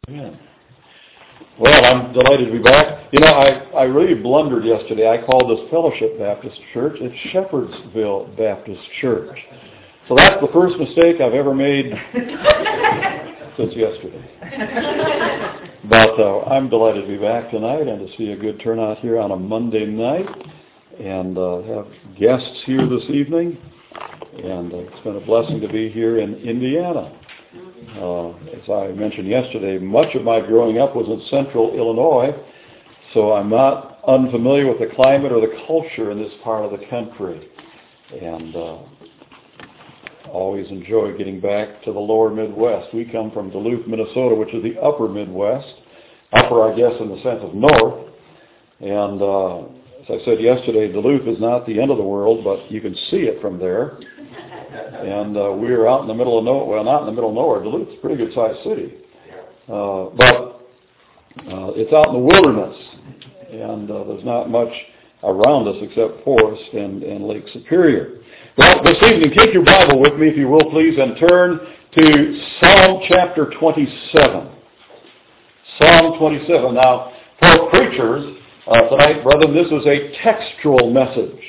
Yeah. Well, I'm delighted to be back. You know, I really blundered yesterday. I called this Fellowship Baptist Church. It's Shepherdsville Baptist Church. So that's the first mistake I've ever made since yesterday. But I'm delighted to be back tonight and to see a good turnout here on a Monday night and have guests here this evening. And it's been a blessing to be here in Indiana. As I mentioned yesterday, much of my growing up was in central Illinois, so I'm not unfamiliar with the climate or the culture in this part of the country. And always enjoy getting back to the lower Midwest. We come from Duluth, Minnesota, which is the upper Midwest. Upper, I guess, in the sense of north. And as I said yesterday, Duluth is not the end of the world, but you can see it from there. And we are out in the middle of nowhere. Well, not in the middle of nowhere. Duluth's a pretty good-sized city. But it's out in the wilderness. And there's not much around us except forest and Lake Superior. Well, this evening, take your Bible with me, if you will, please, and turn to Psalm chapter 27. Psalm 27. Now, for preachers tonight, brethren, this is a textual message.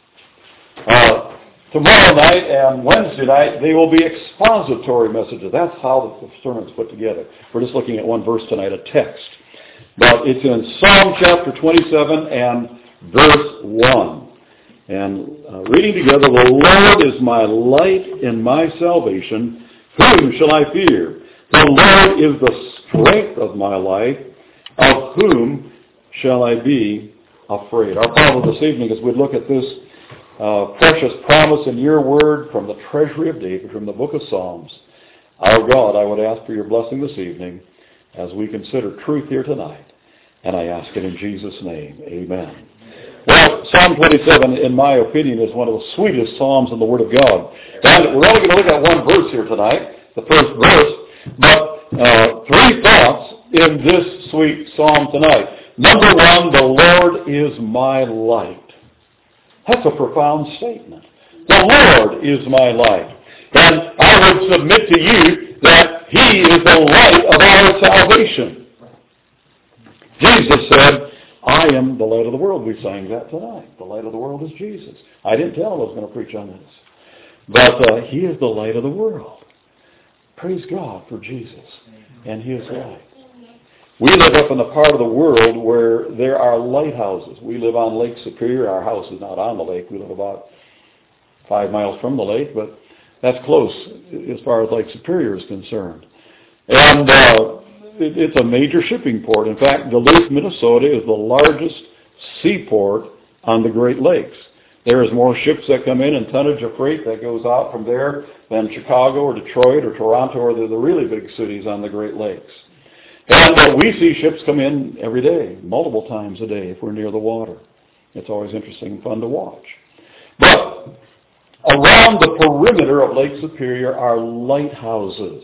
Tomorrow night and Wednesday night, they will be expository messages. That's how the sermon's put together. We're just looking at one verse tonight, a text. But it's in Psalm chapter 27 and verse 1. And reading together, the Lord is my light and my salvation. Whom shall I fear? The Lord is the strength of my life. Of whom shall I be afraid? Our problem this evening is we look at this precious promise in your word from the treasury of David, from the book of Psalms. Our God, I would ask for your blessing this evening as we consider truth here tonight. And I ask it in Jesus' name. Amen. Well, Psalm 27, in my opinion, is one of the sweetest psalms in the Word of God. And we're only going to look at one verse here tonight, the first verse, but three thoughts in this sweet psalm tonight. Number one, the Lord is my light. That's a profound statement. The Lord is my light. And I would submit to you that He is the light of our salvation. Jesus said, I am the light of the world. We sang that tonight. The light of the world is Jesus. I didn't tell him I was going to preach on this. But He is the light of the world. Praise God for Jesus and His light. We live up in the part of the world where there are lighthouses. We live on Lake Superior. Our house is not on the lake. We live about 5 miles from the lake, but that's close as far as Lake Superior is concerned. And it's a major shipping port. In fact, Duluth, Minnesota is the largest seaport on the Great Lakes. There is more ships that come in and tonnage of freight that goes out from there than Chicago or Detroit or Toronto or the really big cities on the Great Lakes. And we see ships come in every day, multiple times a day if we're near the water. It's always interesting and fun to watch. But around the perimeter of Lake Superior are lighthouses.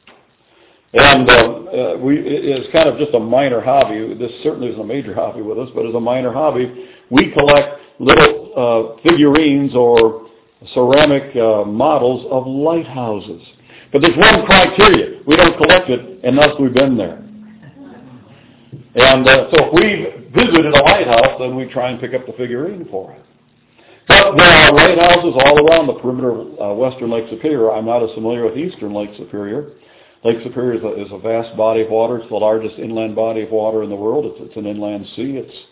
And it's kind of just a minor hobby. This certainly isn't a major hobby with us, but as a minor hobby, we collect little figurines or ceramic models of lighthouses. But there's one criteria. We don't collect it unless we've been there. And so if we've visited a lighthouse, then we try and pick up the figurine for it. But there are lighthouses all around the perimeter of western Lake Superior. I'm not as familiar with eastern Lake Superior. Lake Superior is a vast body of water. It's the largest inland body of water in the world. It's an inland sea. It's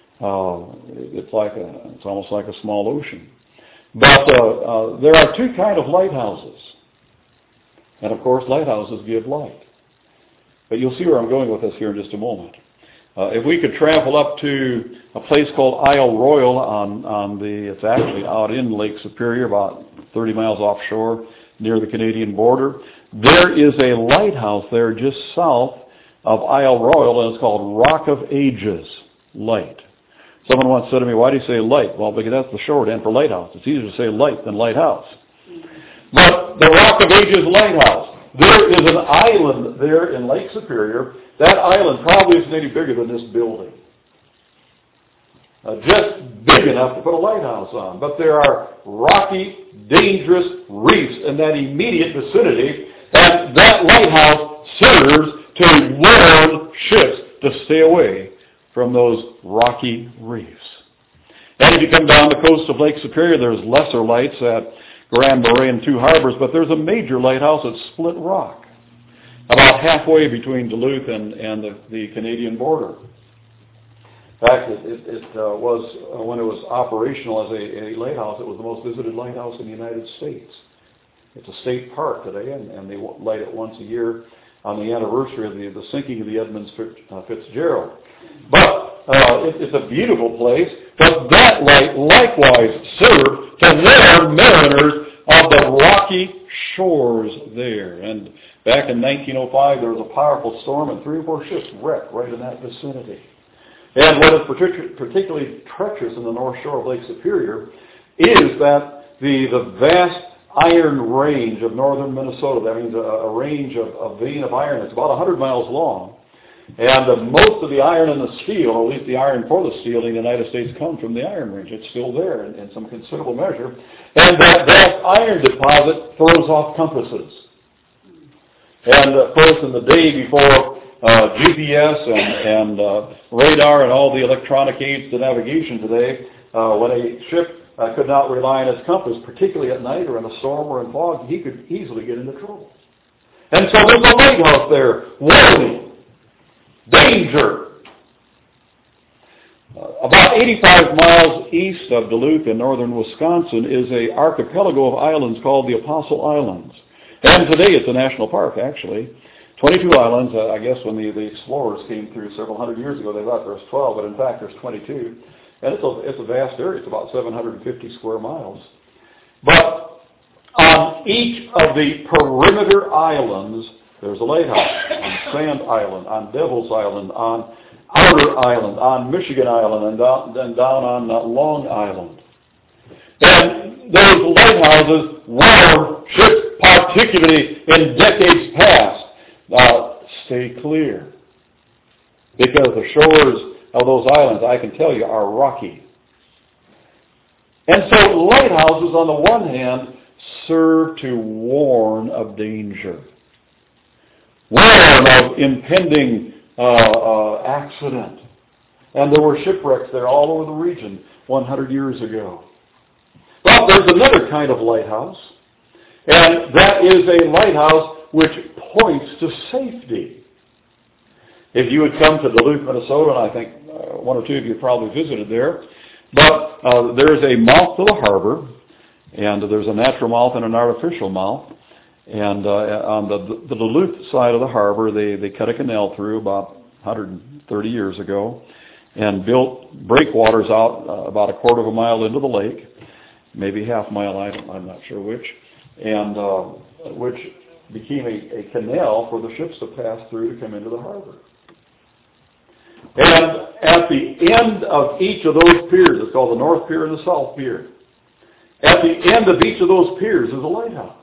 almost like a small ocean. But there are two kinds of lighthouses. And of course, lighthouses give light. But you'll see where I'm going with this here in just a moment. If we could travel up to a place called Isle Royal it's actually out in Lake Superior, about 30 miles offshore near the Canadian border. There is a lighthouse there just south of Isle Royal, and it's called Rock of Ages Light. Someone once said to me, why do you say light? Well, because that's the short end for lighthouse. It's easier to say light than lighthouse. But the Rock of Ages Lighthouse, there is an island there in Lake Superior. That island probably isn't any bigger than this building. Just big enough to put a lighthouse on. But there are rocky, dangerous reefs in that immediate vicinity, and that lighthouse serves to warn ships to stay away from those rocky reefs. And if you come down the coast of Lake Superior, there's lesser lights at Grand Marais and Two Harbors, but there's a major lighthouse at Split Rock, about halfway between Duluth and the Canadian border. In fact, it was, when it was operational as a lighthouse, it was the most visited lighthouse in the United States. It's a state park today, and they light it once a year on the anniversary of the sinking of the Edmund Fitzgerald. But it's a beautiful place, but that light likewise served to warn mariners of the rocky shores there. And back in 1905, there was a powerful storm, and 3 or 4 ships wrecked right in that vicinity. And what is particularly treacherous in the north shore of Lake Superior is that the vast iron range of northern Minnesota, that means a range of vein of iron that's about 100 miles long, and most of the iron and the steel, or at least the iron for the steel in the United States, comes from the Iron Range. It's still there in some considerable measure. And that vast iron deposit throws off compasses. And of course, in the day before GPS and radar and all the electronic aids to navigation today, when a ship could not rely on its compass, particularly at night or in a storm or in fog, he could easily get into trouble. And so there's a lighthouse there, warning, danger. About 85 miles east of Duluth in northern Wisconsin is an archipelago of islands called the Apostle Islands. And today it's a national park, actually. 22 islands. I guess when the explorers came through several hundred years ago, they thought there was 12, but in fact there's 22. And it's a vast area. It's about 750 square miles. But on each of the perimeter islands, there's a lighthouse. On Sand Island, on Devil's Island, on Outer Island, on Michigan Island, and down on Long Island. And those lighthouses warn ships, particularly in decades past, stay clear. Because the shores of those islands, I can tell you, are rocky. And so lighthouses, on the one hand, serve to warn of danger. Warn of impending accident. And there were shipwrecks there all over the region 100 years ago. But there's another kind of lighthouse, and that is a lighthouse which points to safety. If you would come to Duluth, Minnesota, and I think one or two of you probably visited there, but there's a mouth to the harbor, and there's a natural mouth and an artificial mouth. And on the Duluth side of the harbor, they cut a canal through about 130 years ago and built breakwaters out about a quarter of a mile into the lake, maybe half a mile, I'm not sure which, and which became a canal for the ships to pass through to come into the harbor. And at the end of each of those piers, it's called the North Pier and the South Pier, at the end of each of those piers is a lighthouse.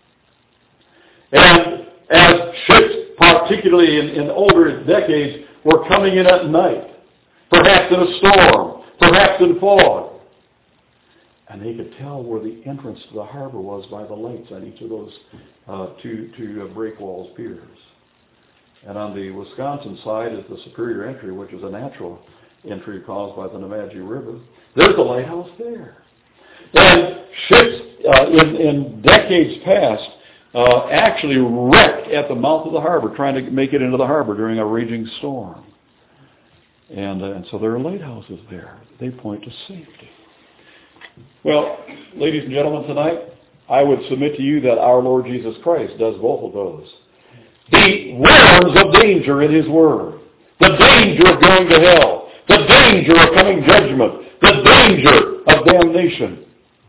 And as ships, particularly in older decades, were coming in at night, perhaps in a storm, perhaps in fog, and they could tell where the entrance to the harbor was by the lights on each of those two breakwalls piers. And on the Wisconsin side is the Superior Entry, which is a natural entry caused by the Nemadji River. There's a lighthouse there. And ships in decades past actually wrecked at the mouth of the harbor, trying to make it into the harbor during a raging storm. And so there are lighthouses there. They point to safety. Well, ladies and gentlemen, tonight, I would submit to you that our Lord Jesus Christ does both of those. He warns of danger in His Word. The danger of going to hell. The danger of coming judgment. The danger of damnation.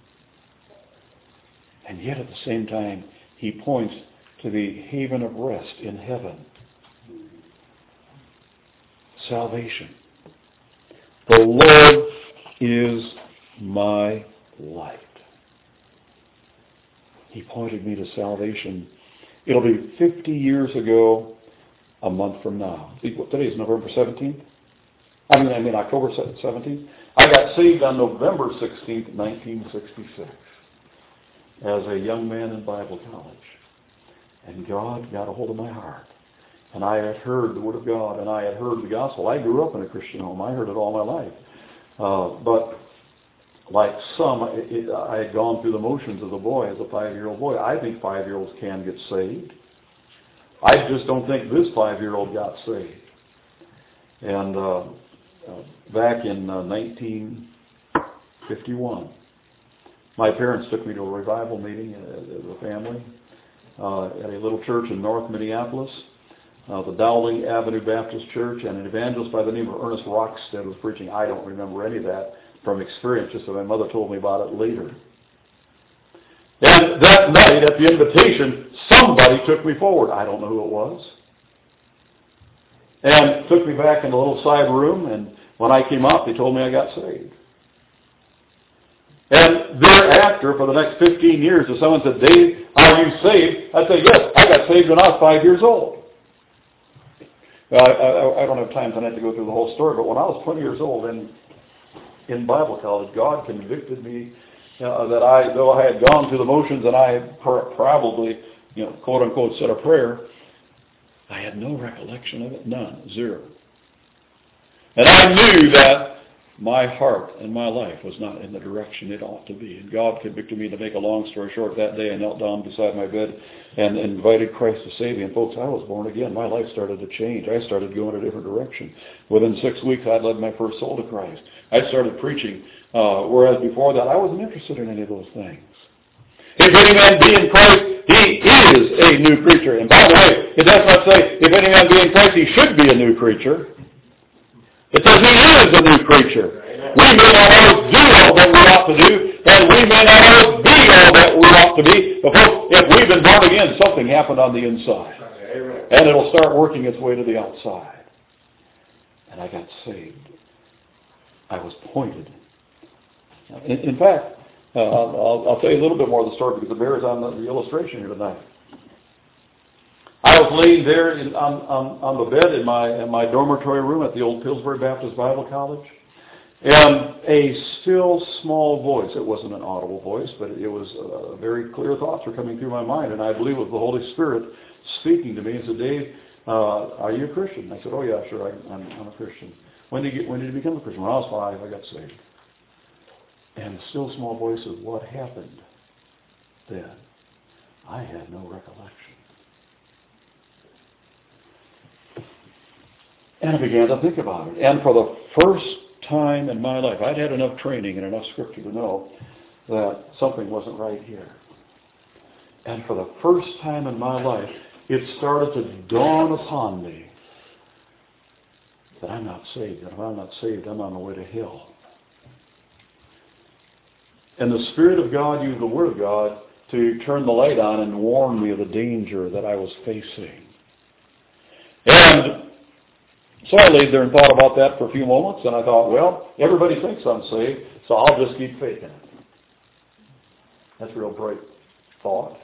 And yet at the same time, He points to the haven of rest in heaven. Salvation. The Lord is my light. He pointed me to salvation. It'll be 50 years ago, a month from now. Today is November 17th. I mean October 17th. I got saved on November 16th, 1966, as a young man in Bible college. And God got a hold of my heart. And I had heard the Word of God, and I had heard the gospel. I grew up in a Christian home. I heard it all my life. But like some, I had gone through the motions as a boy, as a 5-year-old boy. I think 5-year-olds can get saved. I just don't think this 5-year-old got saved. And back in 1951, my parents took me to a revival meeting as a family at a little church in North Minneapolis, the Dowling Avenue Baptist Church, and an evangelist by the name of Ernest Rockstead was preaching. I don't remember any of that from experience, just that my mother told me about it later. And that night, at the invitation, somebody took me forward. I don't know who it was. And took me back in a little side room, and when I came out, they told me I got saved. And thereafter, for the next 15 years, if someone said, "Dave, are you saved?" I'd say, "Yes, I got saved when I was 5 years old." Well, I don't have time tonight to go through the whole story, but when I was 20 years old in Bible college, God convicted me that though I had gone through the motions and I had probably, quote unquote, said a prayer, I had no recollection of it, none, zero. And I knew that my heart and my life was not in the direction it ought to be. And God convicted me, to make a long story short. That day I knelt down beside my bed and invited Christ to save me. And folks, I was born again. My life started to change. I started going a different direction. Within 6 weeks, I'd led my first soul to Christ. I started preaching, whereas before that, I wasn't interested in any of those things. If any man be in Christ, he is a new creature. And by the way, it does not say, if any man be in Christ, he should be a new creature. It says he is a new creature. We may not always do all that we ought to do, and we may not always be all that we ought to be, but folks, if we've been born again, something happened on the inside. And it'll start working its way to the outside. And I got saved. I was pointed. In fact, I'll tell you a little bit more of the story because it bears on the illustration here tonight. I was laying there on the bed in my dormitory room at the old Pillsbury Baptist Bible College, and a still small voice, it wasn't an audible voice, but it was very clear thoughts were coming through my mind, and I believe it was the Holy Spirit speaking to me and said, "Dave, are you a Christian?" I said, "Oh yeah, sure, I'm a Christian." When did you become a Christian? When I was 5, I got saved. And the still small voice said, "What happened then?" I had no recollection. And I began to think about it. And for the first time in my life, I'd had enough training and enough scripture to know that something wasn't right here. And for the first time in my life, it started to dawn upon me that I'm not saved. And if I'm not saved, I'm on the way to hell. And the Spirit of God used the Word of God to turn the light on and warn me of the danger that I was facing. And so I laid there and thought about that for a few moments, and I thought, well, everybody thinks I'm saved, so I'll just keep faking it. That's a real bright thought.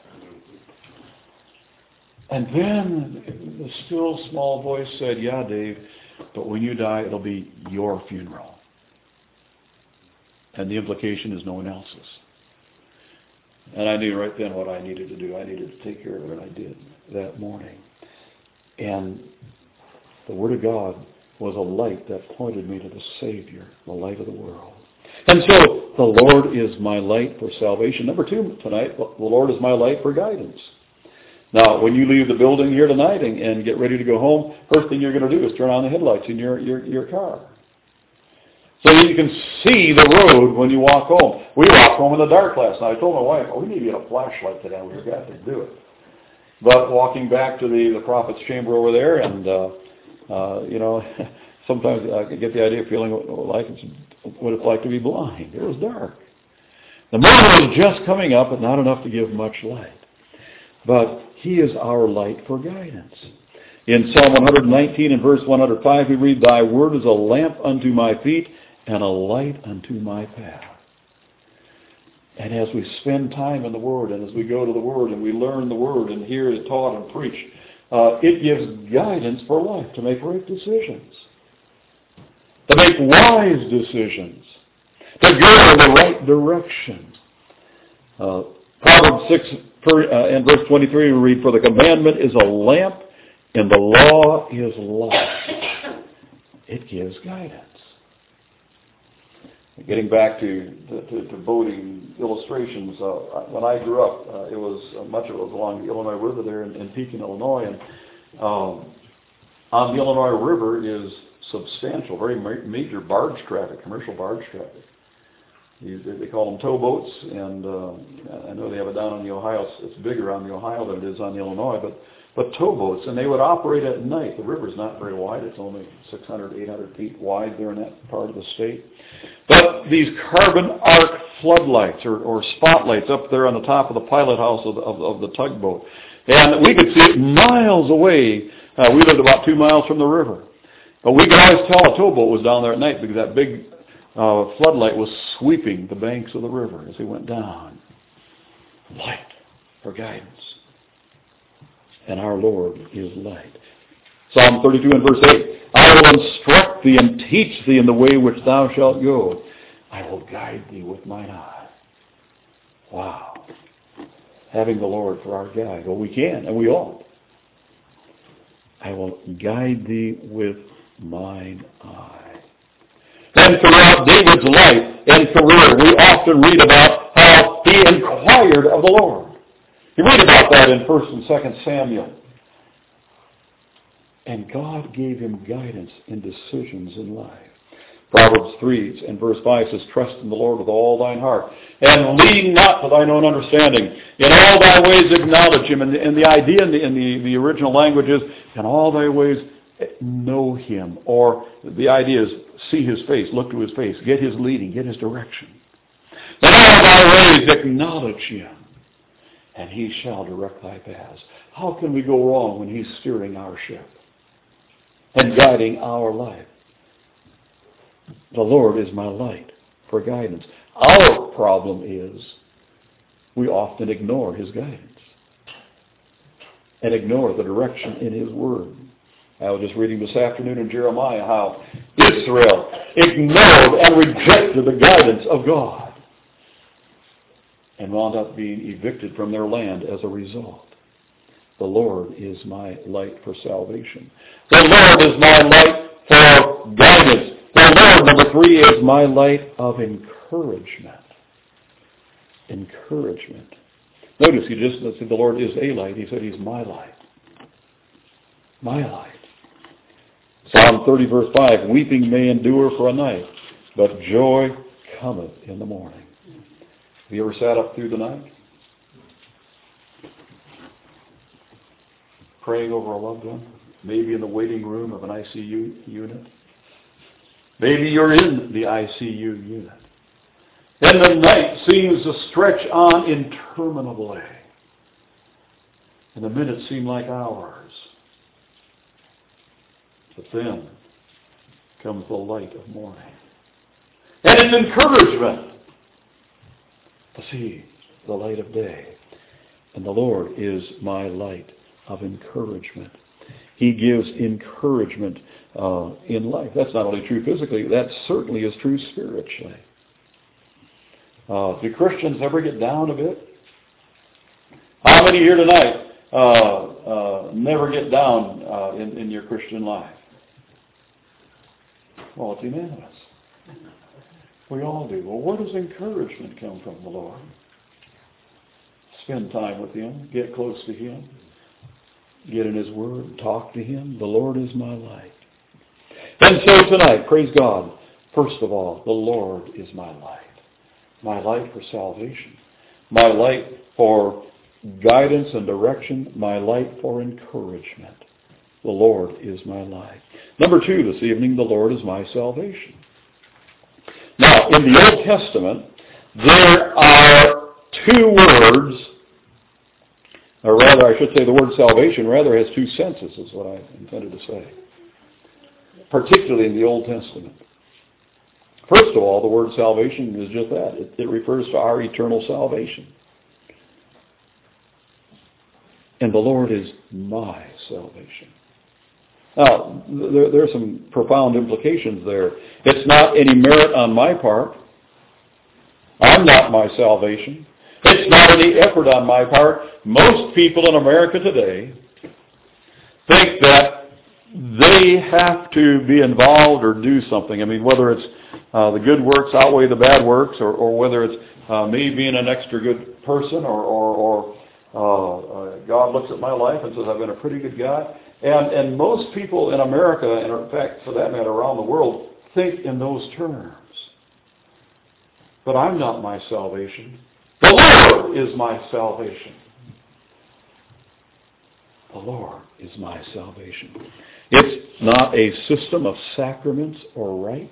And then the still small voice said, "Yeah, Dave, but when you die, it'll be your funeral." And the implication is no one else's. And I knew right then what I needed to do. I needed to take care of it, and I did that morning. And the Word of God was a light that pointed me to the Savior, the light of the world. And so, the Lord is my light for salvation. Number 2 tonight, the Lord is my light for guidance. Now, when you leave the building here tonight and get ready to go home, first thing you're going to do is turn on the headlights in your car. So you can see the road when you walk home. We walked home in the dark last night. I told my wife, we need to get a flashlight today. We've got to do it. But walking back to the prophet's chamber over there, and sometimes I get the idea of feeling what it's like to be blind. It was dark. The moon was just coming up, but not enough to give much light. But He is our light for guidance. In Psalm 119 and verse 105, we read, "Thy word is a lamp unto my feet and a light unto my path." And as we spend time in the Word, and as we go to the Word, and we learn the Word, and hear it taught and preached, it gives guidance for life, to make right decisions, to make wise decisions, to go in the right direction. Proverbs 6 and verse 23, we read, "For the commandment is a lamp, And the law is life. It gives guidance. Getting back to boating illustrations, when I grew up, much of it was along the Illinois River there in Pekin, Illinois, and on the Illinois River is substantial, very major barge traffic, commercial barge traffic. They call them towboats, and I know they have it down on the Ohio. It's bigger on the Ohio than it is on the Illinois, but towboats, and they would operate at night. The river's not very wide. It's only 600, 800 feet wide there in that part of the state. But these carbon arc floodlights or spotlights up there on the top of the pilot house of the tugboat. And we could see it miles away. We lived about 2 miles from the river. But we could always tell a towboat was down there at night because that big floodlight was sweeping the banks of the river as they went down. Light for guidance. And our Lord is light. Psalm 32 and verse 8. I will instruct thee and teach thee in the way which thou shalt go. I will guide thee with mine eye. Wow. Having the Lord for our guide. Well, we can and we ought. I will guide thee with mine eye. And throughout David's life and career, we often read about how he inquired of the Lord. You read about that in 1 and 2 Samuel. And God gave him guidance in decisions in life. Proverbs 3 and verse 5 says, trust in the Lord with all thine heart, and lean not to thine own understanding. In all thy ways acknowledge him. And the idea in the original language is, in all thy ways know him. Or the idea is, see his face, look to his face, get his leading, get his direction. In all thy ways acknowledge him, and he shall direct thy paths. How can we go wrong when he's steering our ship and guiding our life? The Lord is my light for guidance. Our problem is we often ignore his guidance and ignore the direction in his word. I was just reading this afternoon in Jeremiah how Israel ignored and rejected the guidance of God and wound up being evicted from their land as a result. The Lord is my light for salvation. The Lord is my light for guidance. The Lord, number 3, is my light of encouragement. Encouragement. Notice he just said the Lord is a light. He said he's my light. My light. Psalm 30 verse 5, weeping may endure for a night, but joy cometh in the morning. Have you ever sat up through the night praying over a loved one? Maybe in the waiting room of an ICU unit. Maybe you're in the ICU unit. And the night seems to stretch on interminably. And the minutes seem like hours. But then comes the light of morning. And it's encouragement to see the light of day. And the Lord is my light of encouragement. He gives encouragement in life. That's not only true physically, that certainly is true spiritually. Do Christians ever get down a bit? How many here tonight never get down in your Christian life? Well, it's unanimous. We all do. Well, where does encouragement come from? The Lord. Spend time with him. Get close to him. Get in his word. Talk to him. The Lord is my light. And so tonight, praise God, first of all, the Lord is my light. My light for salvation. My light for guidance and direction. My light for encouragement. The Lord is my light. Number 2 this evening, the Lord is my salvation. Now, in the Old Testament, there are 2 words, or rather, I should say the word salvation rather has 2 senses, is what I intended to say. Particularly in the Old Testament. First of all, the word salvation is just that. It refers to our eternal salvation. And the Lord is my salvation. Now, there are some profound implications there. It's not any merit on my part. I'm not my salvation. It's not any effort on my part. Most people in America today think that they have to be involved or do something. I mean, whether it's the good works outweigh the bad works, or whether it's me being an extra good person, or God looks at my life and says I've been a pretty good guy. And most people in America, and in fact, for that matter, around the world, think in those terms. But I'm not my salvation. The Lord is my salvation. The Lord is my salvation. It's not a system of sacraments or rites.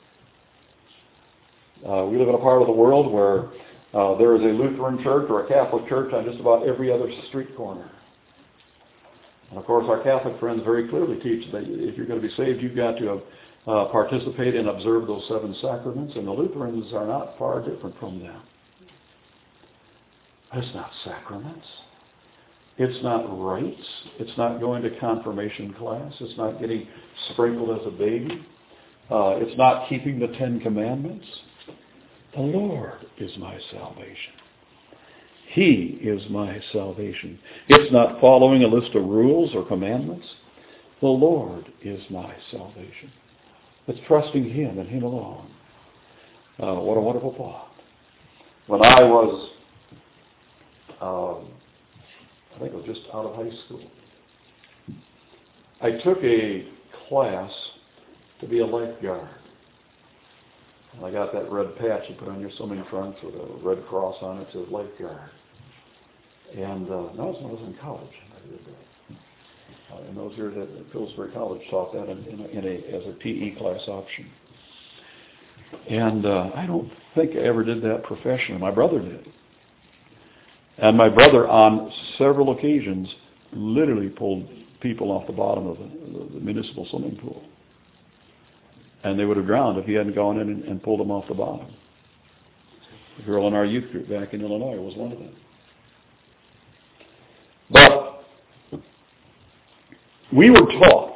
We live in a part of the world where there is a Lutheran church or a Catholic church on just about every other street corner. And of course, our Catholic friends very clearly teach that if you're going to be saved, you've got to participate and observe those 7 sacraments, and the Lutherans are not far different from them. But it's not sacraments. It's not rites. It's not going to confirmation class. It's not getting sprinkled as a baby. It's not keeping the 10 Commandments. The Lord is my salvation. He is my salvation. It's not following a list of rules or commandments. The Lord is my salvation. It's trusting Him and Him alone. What a wonderful thought. When I was, I think I was just out of high school, I took a class to be a lifeguard. And I got that red patch you put on your swimming trunks with a red cross on it, says lifeguard. And that was when I was in college. I did that. In those years at Pillsbury College, taught that as a PE class option. And I don't think I ever did that professionally. My brother did. And my brother, on several occasions, literally pulled people off the bottom of the municipal swimming pool. And they would have drowned if he hadn't gone in and pulled them off the bottom. The girl in our youth group back in Illinois was one of them. But we were taught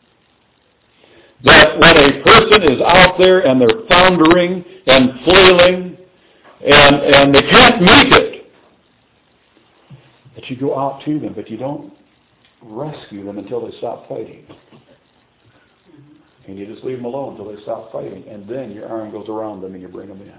that when a person is out there and they're foundering and flailing and they can't make it, that you go out to them, but you don't rescue them until they stop fighting. And you just leave them alone until they stop fighting. And then your arm goes around them and you bring them in.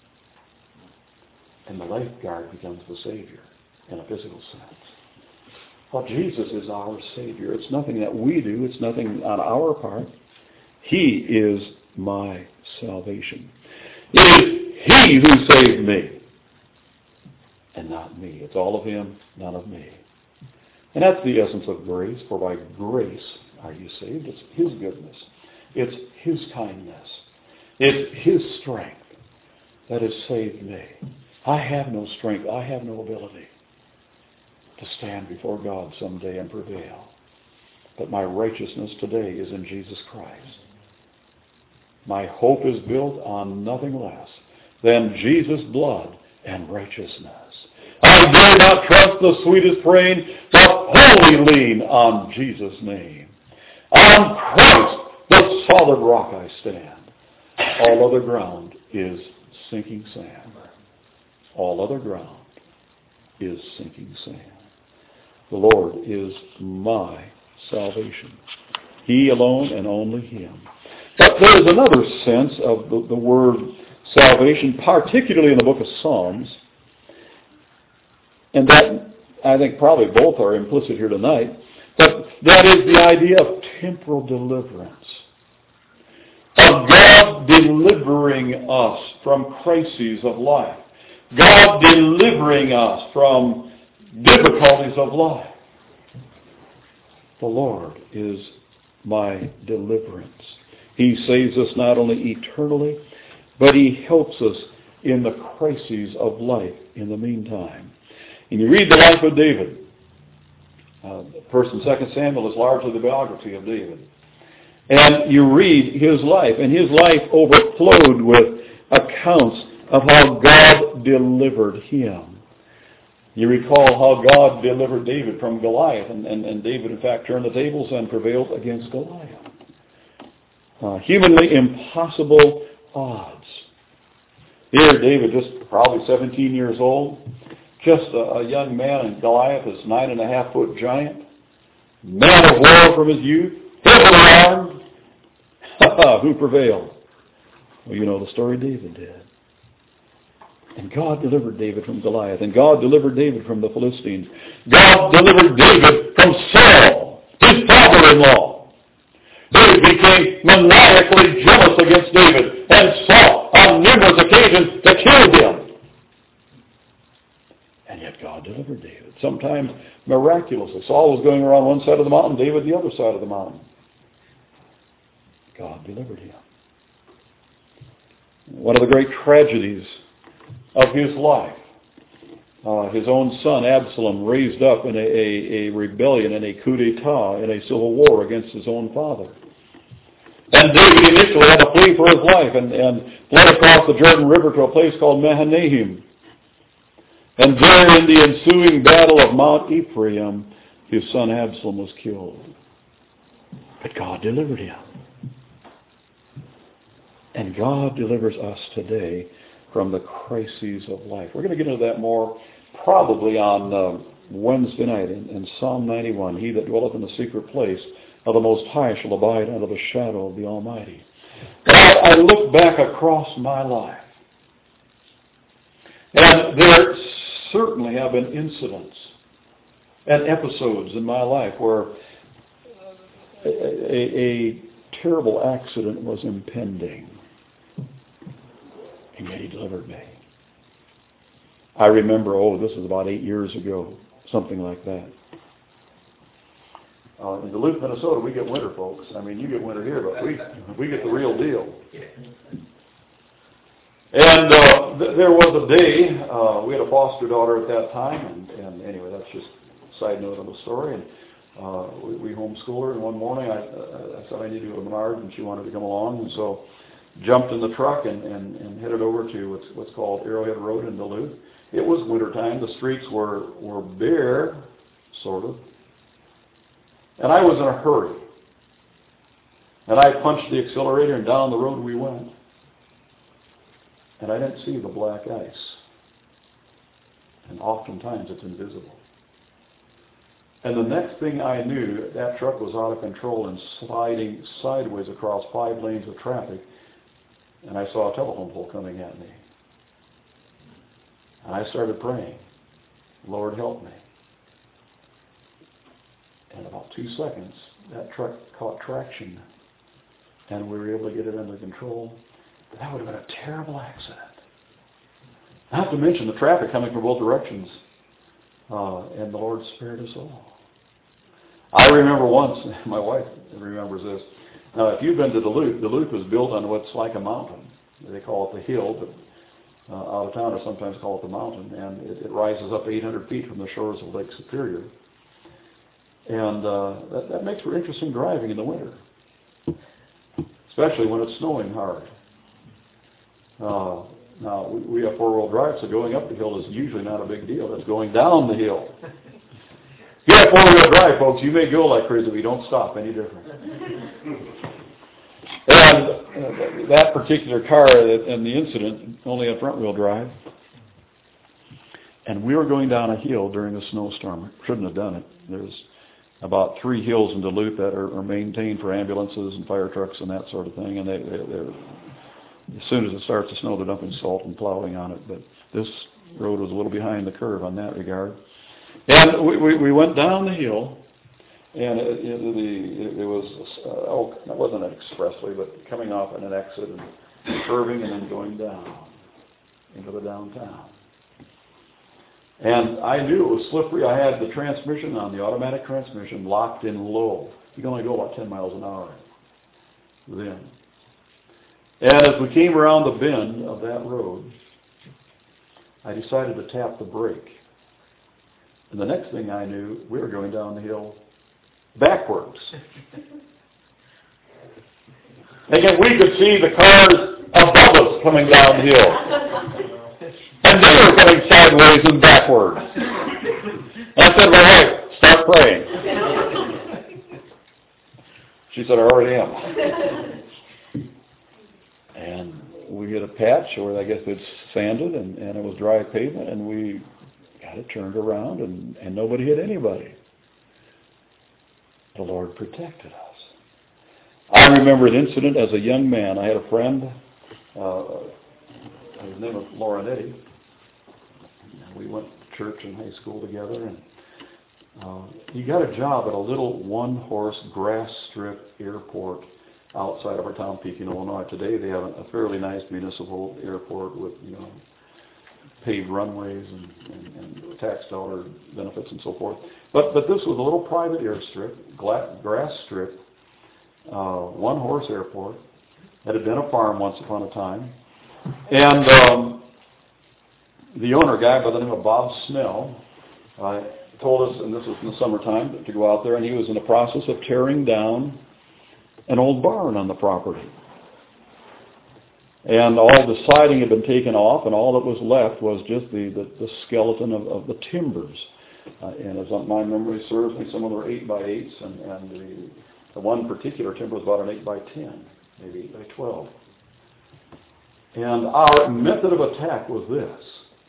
And the lifeguard becomes the Savior in a physical sense. Well, Jesus is our Savior. It's nothing that we do. It's nothing on our part. He is my salvation. It is He who saved me, and not me. It's all of Him, none of me. And that's the essence of grace. For by grace are you saved. It's His goodness. It's His kindness. It's His strength that has saved me. I have no strength. I have no ability to stand before God someday and prevail. But my righteousness today is in Jesus Christ. My hope is built on nothing less than Jesus' blood and righteousness. I dare not trust the sweetest frame, but wholly lean on Jesus' name. On Christ, the solid rock I stand. All other ground is sinking sand. All other ground is sinking sand. The Lord is my salvation. He alone and only Him. But there is another sense of the word salvation, particularly in the book of Psalms, and that, I think probably both are implicit here tonight, but that is the idea of temporal deliverance. Of God delivering us from crises of life. God delivering us from difficulties of life. The Lord is my deliverance. He saves us not only eternally, but He helps us in the crises of life in the meantime. And you read the life of David. 1st and 2nd Samuel is largely the biography of David. And you read his life, and his life overflowed with accounts of how God delivered him. You recall how God delivered David from Goliath, and David, in fact, turned the tables and prevailed against Goliath. Humanly impossible odds. Here, David, just probably 17 years old, just a young man, and Goliath is 9.5-foot giant. man of war from his youth, heavily armed. Who prevailed? Well, you know the story David did. And God delivered David from Goliath. And God delivered David from the Philistines. God delivered David from Saul, his father-in-law. David became maniacally jealous against David and sought on numerous occasions to kill him. And yet God delivered David. Sometimes miraculously. Saul was going around one side of the mountain, David the other side of the mountain. God delivered him. One of the great tragedies of his life, his own son Absalom raised up in a rebellion, in a coup d'etat, in a civil war against his own father. And David initially had to flee for his life and fled across the Jordan River to a place called Mahanaim. And there in the ensuing battle of Mount Ephraim, his son Absalom was killed. But God delivered him. And God delivers us today from the crises of life. We're going to get into that more probably on Wednesday night in Psalm 91. He that dwelleth in the secret place of the Most High shall abide under the shadow of the Almighty. But I look back across my life, and there certainly have been incidents and episodes in my life where a terrible accident was impending. And yet He delivered me. I remember, this was about 8 years ago, something like that. In Duluth, Minnesota, we get winter, folks. I mean, you get winter here, but we get the real deal. And there was a day, we had a foster daughter at that time, and anyway, that's just a side note of the story. And we homeschooled her, and one morning I said I need to go to Menards, and she wanted to come along, and so jumped in the truck and headed over to what's called Arrowhead Road in Duluth. It was wintertime. The streets were bare, sort of. And I was in a hurry. And I punched the accelerator, and down the road we went. And I didn't see the black ice. And oftentimes it's invisible. And the next thing I knew, that truck was out of control and sliding sideways across 5 lanes of traffic. And I saw a telephone pole coming at me. And I started praying, Lord, help me. In about 2 seconds, that truck caught traction, and we were able to get it under control. But that would have been a terrible accident. Not to mention the traffic coming from both directions, and the Lord spared us all. I remember once, my wife remembers this. Now, if you've been to Duluth, Duluth was built on what's like a mountain. They call it the hill, but out of towners sometimes call it the mountain, and it rises up 800 feet from the shores of Lake Superior. And that makes for interesting driving in the winter, especially when it's snowing hard. Now, we have 4-wheel drive, so going up the hill is usually not a big deal. It's going down the hill. If you have 4-wheel drive, folks, you may go like crazy, but you don't stop any different. And that particular car and the incident only had front-wheel drive. And we were going down a hill during a snowstorm. Shouldn't have done it. There's about 3 hills in Duluth that are maintained for ambulances and fire trucks and that sort of thing. And they're as soon as it starts to snow, they're dumping salt and plowing on it. But this road was a little behind the curve on that regard. And we went down the hill, and it was, it wasn't an expressway, but coming off at an exit and curving and then going down into the downtown. And I knew it was slippery. I had the transmission on, the automatic transmission, locked in low. You can only go about 10 miles an hour then. And as we came around the bend of that road, I decided to tap the brake. And the next thing I knew, we were going down the hill backwards. And we could see the cars above us coming down the hill. And they were coming sideways and backwards. And I said, well, hey, start praying. She said, I already am. And we hit a patch where I guess it's sanded and it was dry pavement, and we got it turned around, and nobody hit anybody. the Lord protected us. I remember an incident as a young man. I had a friend, his name was Laurenetti. We went to church and high school together, and he got a job at a little one-horse grass strip airport outside of our town, Pekin, Illinois. Today they have a fairly nice municipal airport with, paved runways and tax dollar benefits and so forth. But this was a little private airstrip, grass strip, one-horse airport. It had been a farm once upon a time. And the owner, a guy by the name of Bob Snell, told us, and this was in the summertime, to go out there, and he was in the process of tearing down an old barn on the property. And all the siding had been taken off, and all that was left was just the skeleton of the timbers. And as my memory serves me, some of them were 8x8s, and the one particular timber was about an 8x10, maybe 8x12. And our method of attack was this.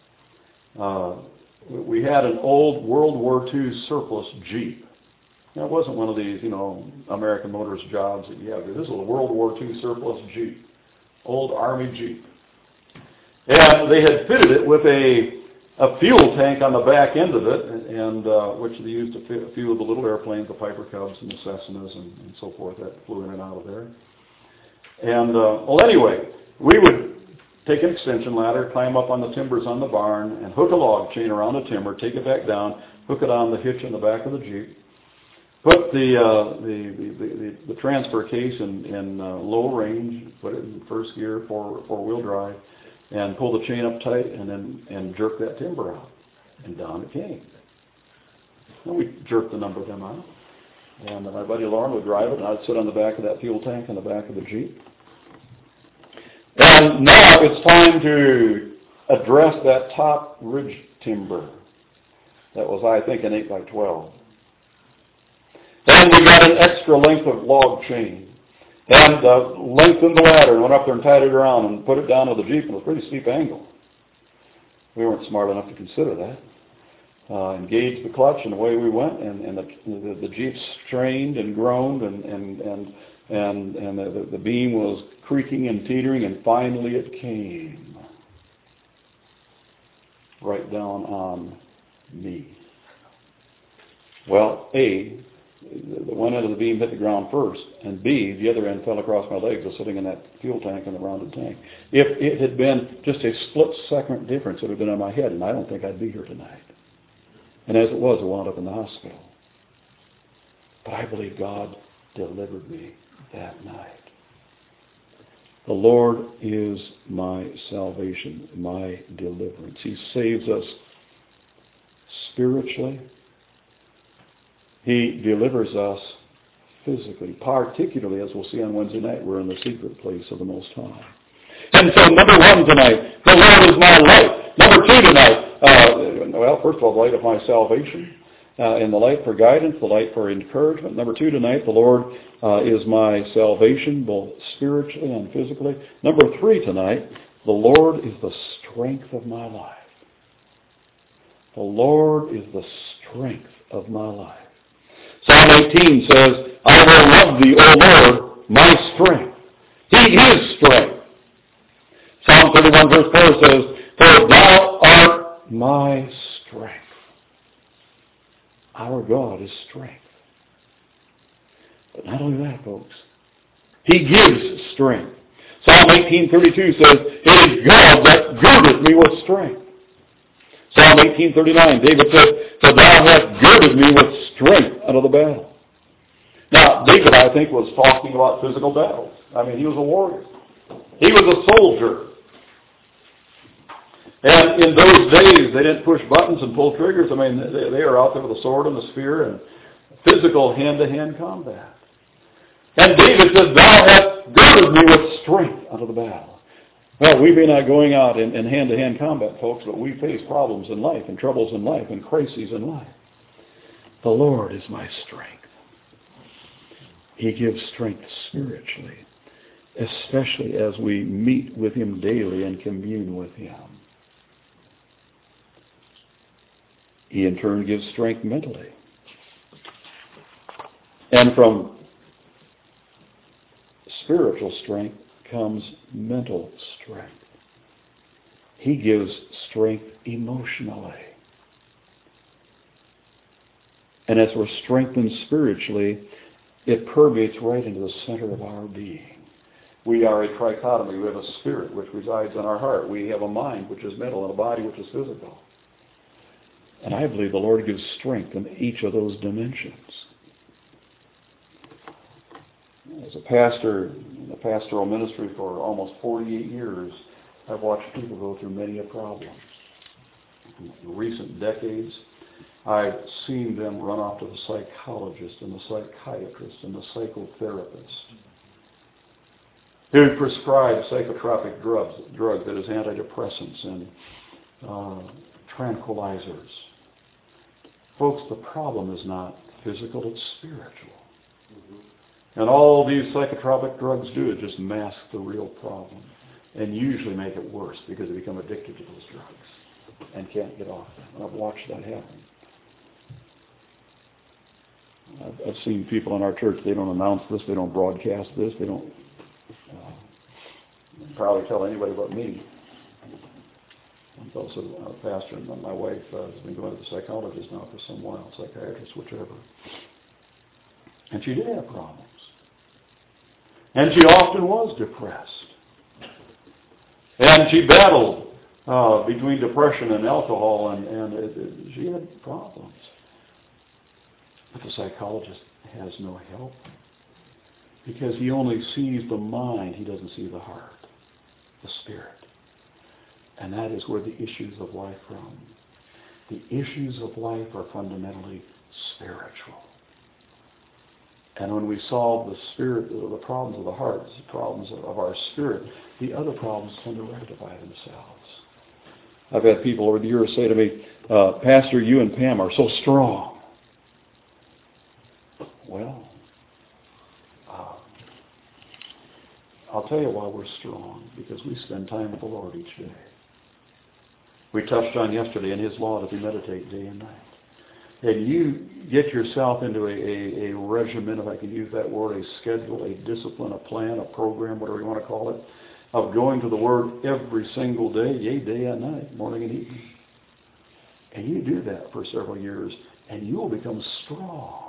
We had an old World War II surplus Jeep. Now, it wasn't one of these, American Motors jobs that you have. This was a World War II surplus Jeep, old Army Jeep. And they had fitted it with a fuel tank on the back end of it, and which they used to fuel the little airplanes, the Piper Cubs and the Cessnas and so forth that flew in and out of there. And, anyway, we would take an extension ladder, climb up on the timbers on the barn, and hook a log chain around the timber, take it back down, hook it on the hitch in the back of the Jeep, put the transfer case in low range, put it in first gear, four-wheel drive, and pull the chain up tight, and jerk that timber out, and down it came. And we jerked the number of them out, and my buddy Lauren would drive it, and I'd sit on the back of that fuel tank in the back of the Jeep. And now it's time to address that top ridge timber that was, I think, an 8x12. And we got an extra length of log chain. And lengthened the ladder and went up there and tied it around and put it down to the Jeep, and it was a pretty steep angle. We weren't smart enough to consider that. Engaged the clutch, and away we went, and the Jeep strained and groaned, and the beam was creaking and teetering, and finally it came right down on me. Well, A, the one end of the beam hit the ground first, and B, the other end fell across my legs. I was sitting in that fuel tank, in the rounded tank. If it had been just a split-second difference, it would have been on my head, and I don't think I'd be here tonight. And as it was, I wound up in the hospital. But I believe God delivered me that night. The Lord is my salvation, my deliverance. He saves us spiritually. He delivers us physically, particularly, as we'll see on Wednesday night, we're in the secret place of the Most High. And so, number one tonight, the Lord is my light. Number two tonight, first of all, the light of my salvation, and the light for guidance, the light for encouragement. Number two tonight, the Lord is my salvation, both spiritually and physically. Number three tonight, the Lord is the strength of my life. The Lord is the strength of my life. Psalm 18 says, I will love thee, O Lord, my strength. He is strength. Psalm 31 verse 4 says, for thou art my strength. Our God is strength. But not only that, folks. He gives strength. Psalm 18:32 says, it is God that girdeth me with strength. Psalm 18:39, David said, for thou hast girded me with strength unto the battle. Now, David, I think, was talking about physical battles. I mean, he was a warrior. He was a soldier. And in those days, they didn't push buttons and pull triggers. I mean, they were out there with a sword and a spear and physical hand-to-hand combat. And David said, thou hast girded me with strength unto the battle. Well, we may not going out in hand-to-hand combat, folks, but we face problems in life and troubles in life and crises in life. The Lord is my strength. He gives strength spiritually, especially as we meet with Him daily and commune with Him. He in turn gives strength mentally. And from spiritual strength comes mental strength. He gives strength emotionally. And as we're strengthened spiritually, it permeates right into the center of our being. We are a trichotomy. We have a spirit which resides in our heart. We have a mind which is mental and a body which is physical. And I believe the Lord gives strength in each of those dimensions. As a pastor in the pastoral ministry for almost 48 years, I've watched people go through many a problem. In recent decades, I've seen them run off to the psychologist and the psychiatrist and the psychotherapist who prescribe psychotropic drugs, that is antidepressants and tranquilizers. Folks, the problem is not physical, it's spiritual. And all these psychotropic drugs do is just mask the real problem and usually make it worse because they become addicted to those drugs and can't get off them. And I've watched that happen. I've seen people in our church, they don't announce this, they don't broadcast this, they don't probably tell anybody but me. I'm also a pastor, and my wife has been going to the psychologist now for some while, psychiatrist, whichever. And she did have problems. And she often was depressed. And she battled between depression and alcohol, and she had problems. But the psychologist has no help because he only sees the mind, he doesn't see the heart, the spirit. And that is where the issues of life come. The issues of life are fundamentally spiritual. And when we solve the problems of the heart, the problems of our spirit, the other problems tend to rectify themselves. I've had people over the years say to me, Pastor, you and Pam are so strong. Well, I'll tell you why we're strong, because we spend time with the Lord each day. We touched on yesterday in His law that we meditate day and night. And you get yourself into a regimen, if I can use that word, a schedule, a discipline, a plan, a program, whatever you want to call it, of going to the Word every single day, yea, day and night, morning and evening. And you do that for several years, and you will become strong.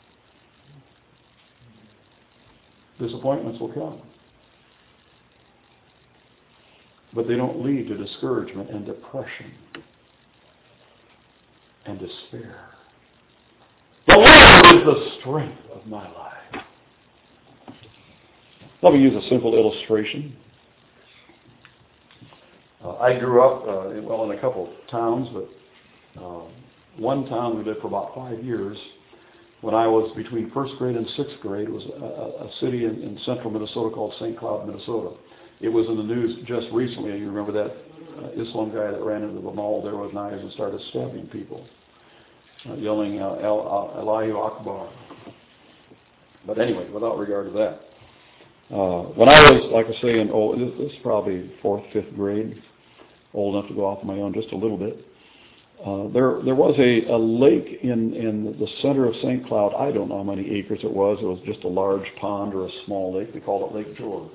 Disappointments will come. But they don't lead to discouragement and depression and despair. The Lord is the strength of my life. Let me use a simple illustration. I grew up, in a couple of towns, but one town we lived for about 5 years. When I was between first grade and sixth grade, it was a city in central Minnesota called St. Cloud, Minnesota. It was in the news just recently. You remember that Islam guy that ran into the mall there with knives and started stabbing people, yelling, Allahu Akbar. But anyway, without regard to that. When I was, like I say, this is probably 4th, 5th grade, old enough to go off on my own just a little bit, there was a lake in the center of St. Cloud. I don't know how many acres it was. It was just a large pond or a small lake. We called it Lake George.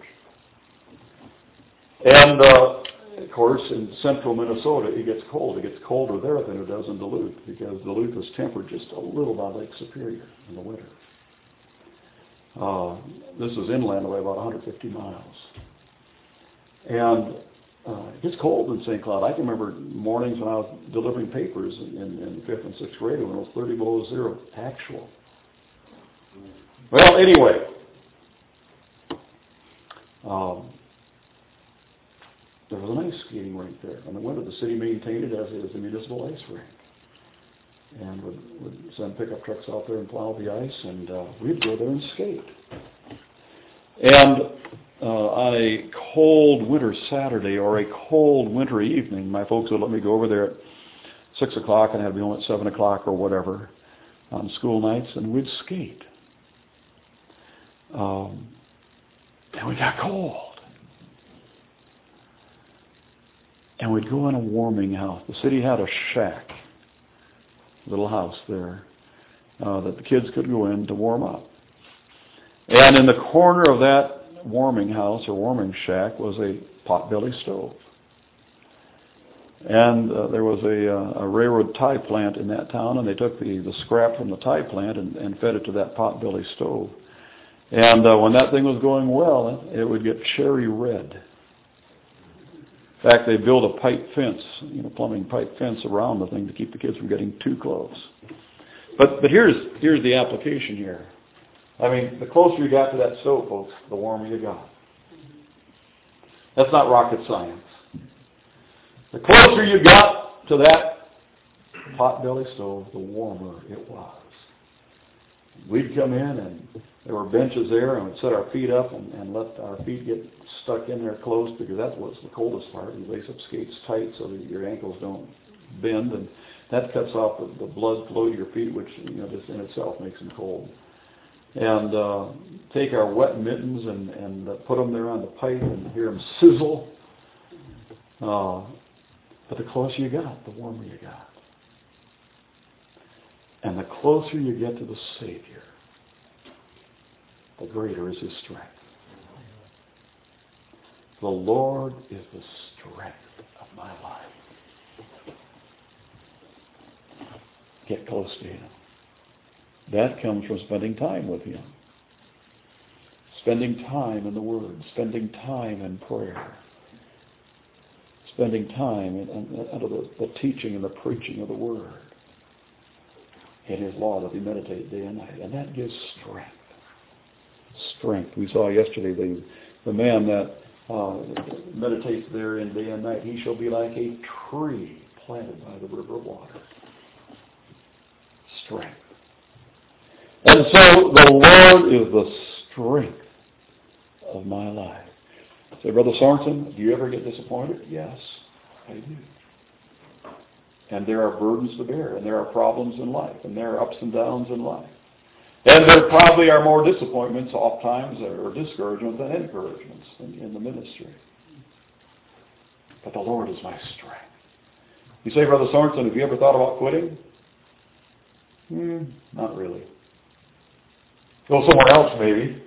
And, of course, in central Minnesota, it gets cold. It gets colder there than it does in Duluth, because Duluth is tempered just a little by Lake Superior in the winter. This is inland away about 150 miles. And it gets cold in St. Cloud. I can remember mornings when I was delivering papers in 5th and 6th grade when it was 30 below zero, actual. Well, anyway, there was an ice skating rink there. In the winter, the city maintained it as a municipal ice rink. And would send pickup trucks out there and plow the ice, and we'd go there and skate. And on a cold winter Saturday or a cold winter evening, my folks would let me go over there at 6 o'clock and I'd be home at 7 o'clock or whatever on school nights, and we'd skate. And we got cold. And we'd go in a warming house. The city had a shack, little house there, that the kids could go in to warm up. And in the corner of that warming house or warming shack was a potbelly stove. And there was a railroad tie plant in that town, and they took the scrap from the tie plant and fed it to that potbelly stove. And when that thing was going well, it would get cherry red. In fact, they built a pipe fence, plumbing pipe fence around the thing to keep the kids from getting too close. But here's the application here. I mean, the closer you got to that stove, folks, the warmer you got. That's not rocket science. The closer you got to that potbelly stove, the warmer it was. We'd come in and there were benches there, and we'd set our feet up and let our feet get stuck in there close, because that's what's the coldest part. You lace up skates tight so that your ankles don't bend, and that cuts off the blood flow to your feet, which just in itself makes them cold. And take our wet mittens and put them there on the pipe and hear them sizzle. But the closer you got, the warmer you got. And the closer you get to the Savior, the greater is His strength. The Lord is the strength of my life. Get close to Him. That comes from spending time with Him. Spending time in the Word. Spending time in prayer. Spending time under the teaching and the preaching of the Word. In His law that we meditate day and night. And that gives strength. Strength. We saw yesterday the man that meditates therein day and night. He shall be like a tree planted by the river of water. Strength. And so the Lord is the strength of my life. Say, Brother Sorensen, do you ever get disappointed? Yes, I do. And there are burdens to bear, and there are problems in life, and there are ups and downs in life. And there probably are more disappointments oftentimes, or discouragements than encouragements in the ministry. But the Lord is my strength. You say, Brother Sorensen, have you ever thought about quitting? Not really. Go somewhere else, maybe.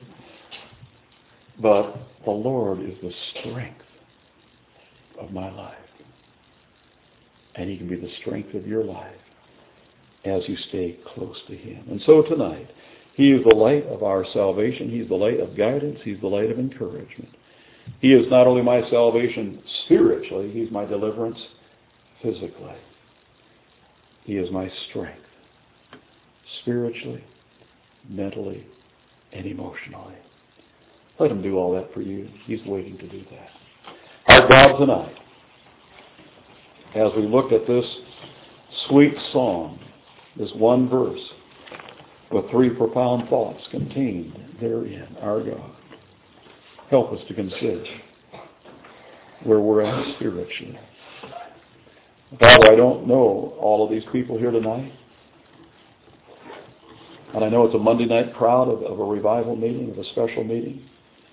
But the Lord is the strength of my life. And He can be the strength of your life as you stay close to Him. And so tonight, He is the light of our salvation. He's the light of guidance. He's the light of encouragement. He is not only my salvation spiritually, He's my deliverance physically. He is my strength spiritually, mentally, and emotionally. Let Him do all that for you. He's waiting to do that. Our God, tonight, as we look at this sweet song, this one verse, with 3 profound thoughts contained therein, our God, help us to consider where we're at spiritually. Father, I don't know all of these people here tonight. And I know it's a Monday night crowd of a revival meeting, of a special meeting.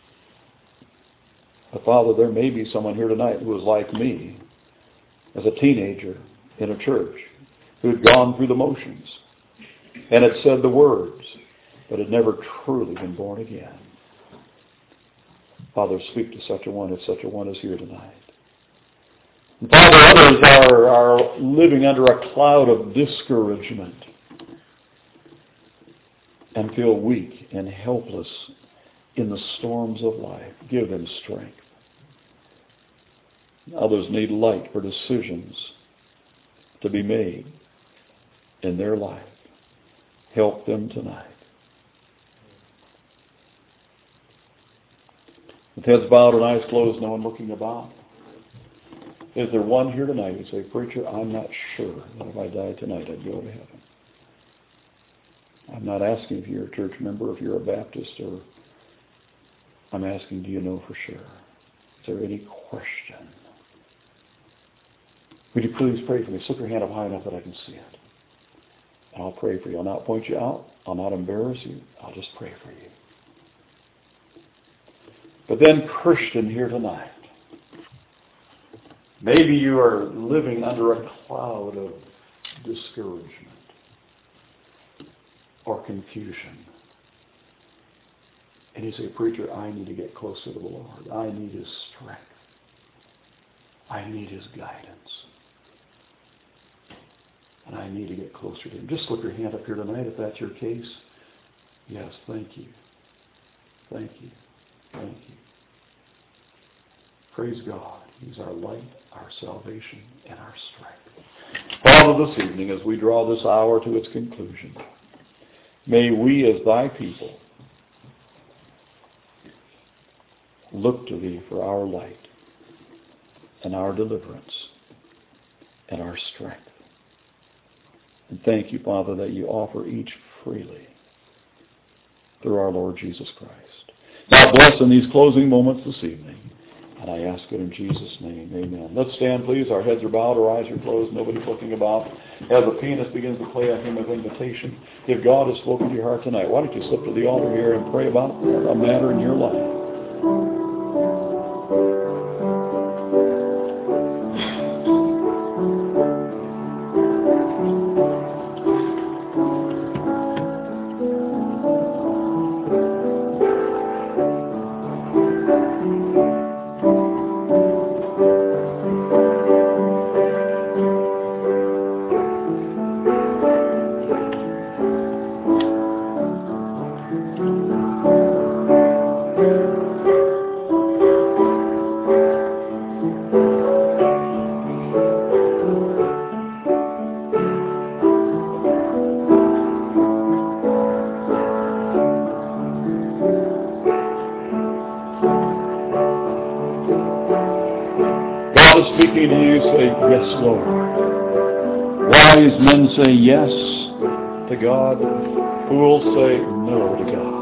But Father, there may be someone here tonight who is like me as a teenager in a church, who had gone through the motions and had said the words, but had never truly been born again. Father, speak to such a one if such a one is here tonight. And Father, others are living under a cloud of discouragement and feel weak and helpless in the storms of life. Give them strength. Others need light for decisions to be made in their life. Help them tonight. With heads bowed and eyes closed, no one looking about. Is there one here tonight who say, Preacher, I'm not sure that if I died tonight I'd go to heaven? I'm not asking if you're a church member, if you're a Baptist, or I'm asking, do you know for sure? Is there any question? Would you please pray for me? Slip your hand up high enough that I can see it. And I'll pray for you. I'll not point you out. I'll not embarrass you. I'll just pray for you. But then, Christian here tonight, maybe you are living under a cloud of discouragement or confusion. And you say, preacher, I need to get closer to the Lord. I need His strength. I need His guidance. And I need to get closer to Him. Just slip your hand up here tonight if that's your case. Yes, thank you. Thank you. Thank you. Praise God. He's our light, our salvation, and our strength. Father, this evening, as we draw this hour to its conclusion, may we as Thy people look to Thee for our light and our deliverance and our strength. And thank you, Father, that you offer each freely through our Lord Jesus Christ. Now bless in these closing moments this evening. And I ask it in Jesus' name. Amen. Let's stand, please. Our heads are bowed, our eyes are closed, nobody's looking about. As the pianist begins to play a hymn of invitation, if God has spoken to your heart tonight, why don't you slip to the altar here and pray about a matter in your life. Speaking to you, say, yes, Lord. Wise men say yes to God. Fools say no to God.